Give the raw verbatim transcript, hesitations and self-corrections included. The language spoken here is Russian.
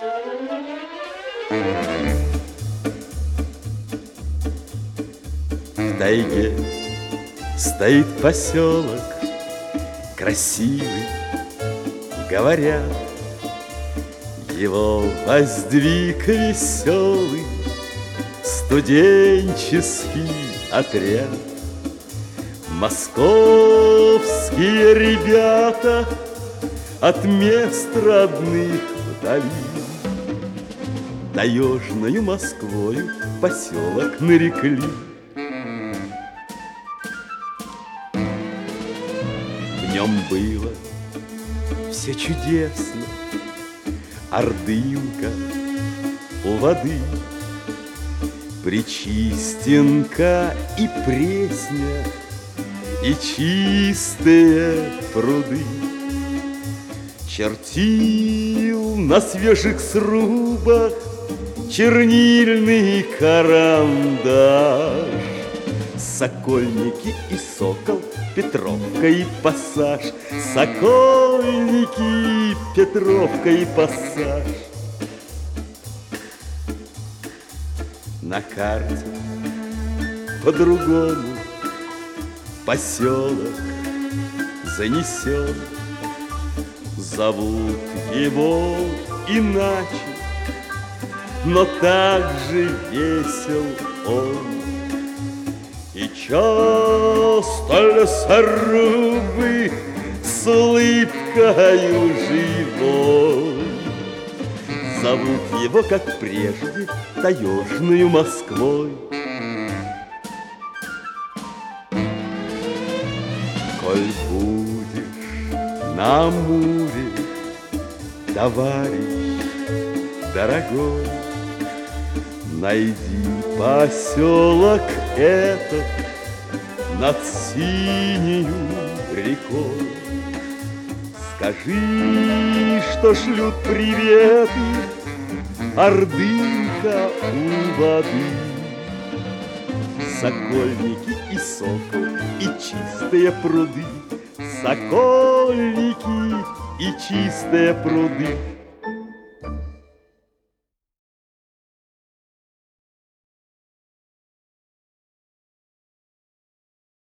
В тайге стоит поселок красивый, говорят, его воздвиг веселый студенческий отряд. Московские ребята от мест родных вдали таежною Москвою поселок нарекли. В нем было все чудесно, Ордынка у воды, Пречистенка и Пресня, и чистые пруды. Чертил на свежих срубах чернильный карандаш, Сокольники и Сокол, Петровка и Пассаж, Сокольники, Петровка и Пассаж. На карте по-другому поселок занесен, зовут его иначе, но так же весел он. И часто лесорубы с улыбкою живой зовут его, как прежде, таежною Москвой. Коль будешь на Амуре, товарищ дорогой, найди поселок этот над синею рекой. Скажи, что шлют приветы Ордынка у воды, Сокольники и Сокол, и чистые пруды, Сокольники и чистые пруды.